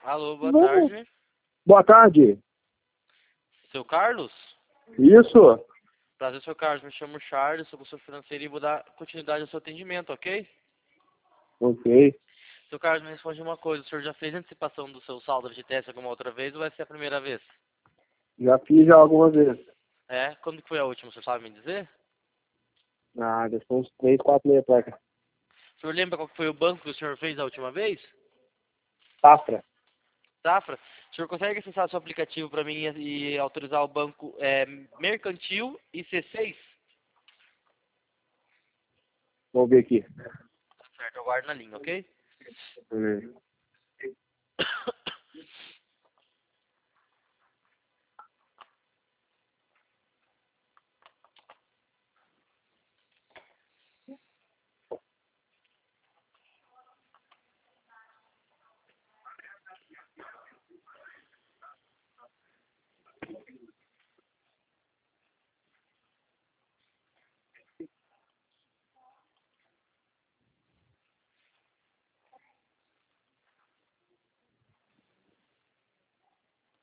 Alô, boa tarde. Boa tarde. Seu Carlos? Isso. Prazer, seu Carlos. Me chamo Charles, sou consultor financeiro e vou dar continuidade ao seu atendimento, ok? Ok. Seu Carlos, me responde uma coisa. O senhor já fez antecipação do seu saldo de teste alguma outra vez ou vai ser a primeira vez? Já fiz já algumas vezes. É? Quando que foi a última, você sabe me dizer? Ah, já são uns 3, 4 meses pra cá. O senhor lembra qual que foi o banco que o senhor fez a última vez? Safra. Safra? O senhor consegue acessar seu aplicativo para mim e autorizar o banco Mercantil e C6? Vamos ver aqui. Tá certo, eu guardo na linha, ok? Hum.